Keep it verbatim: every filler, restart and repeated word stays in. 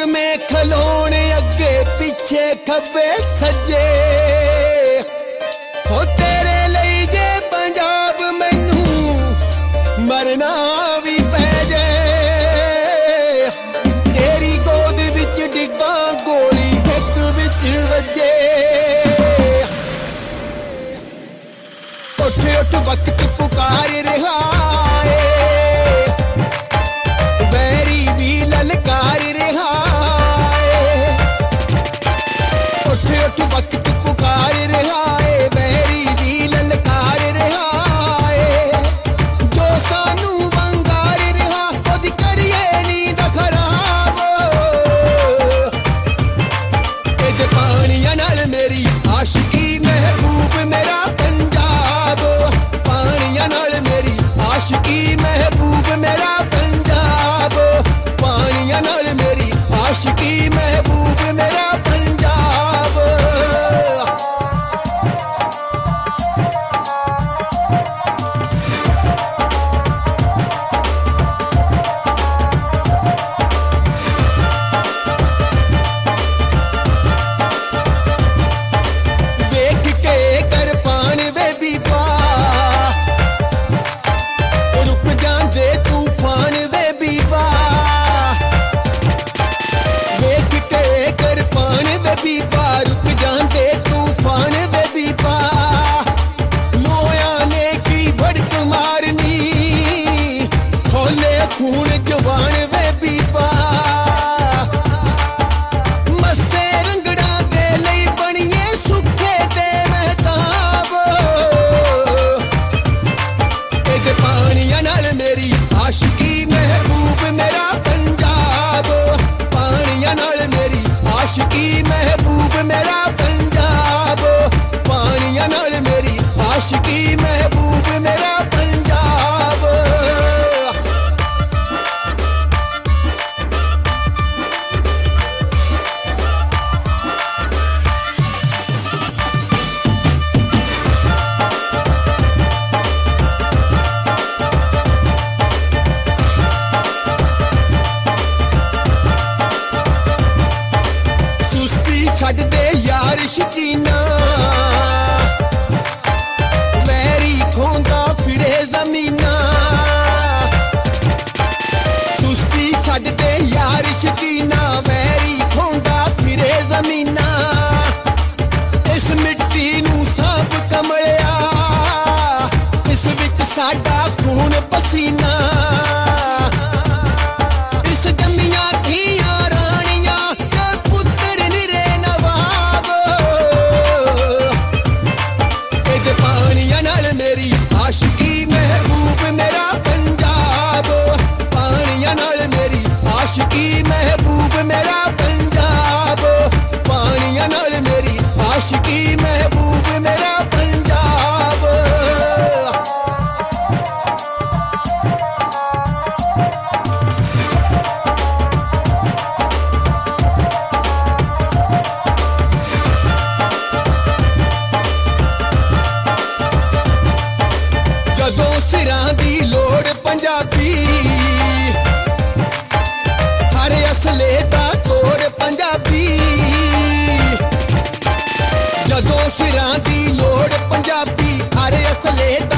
में खलोने अगे पिछे खब्बे सज्जे हो तेरे लिए जे पंजाब मैनू मरना भी पै जाए तेरी गोद विच डिग्गा गोली हिक विच वजे उठ उठ वक्त पुकार रहा वैरी भी ललकार रहा उठ उठ वक्त पुकार रहा वैरी भी ललकार रहा जो सानू वंगार रहा ओदी करिए नींद खराब इहदे पानियां नाल मेरी आशिकी महबूब मेरा पंजाब पानियां नाल मेरी आशिकी महबूब मेरा पंजाब पानियां नाल मेरी आशिकी महबूब मेरा पंजाब वेख के करपान वे बीबा रुक जांदे तूफान वे बीबा वेख के करपान वे बीबा रुक जांदे तूफान वे बीबा मोया ने की भड़क मारनी खोले खून जवान वे बीबा मस्से रंगड़ा दे लई बनिए सुखे ते महताब इहदे पानियां नाल मेरी आशिकी महबूब मेरा पंजाब पानियां नाल मेरी आशिकी महबूब मेरा पंजाब पानियां नाल मेरी आशिकी महबूब मेरा पंजाब सुस्ती छड्ड दे यार शकीना वैरी खोंदा फिरे जमीना सुस्ती छड्ड दे यार शकीना वैरी खोंदा फिरे जमीना इस मिट्टी नू सांप कमलिया इस विच साडा खून पसीना इस जम्मियां धीयां राणियां ते पुत्तर निरे नवाब इहदे पानियां नाल मेरी आशिकी महबूब मेरा पंजाब पानियां नाल मेरी आशिकी महबूब मेरा पंजाब पानियां नाल मेरी आशिकी महबूब मेरा पंजाब जदों सिरां दी लोड़ पंजाबी हर असले दा तोड़ पंजाबी जदों सिरां दी लोड़ पंजाबी हर असले दा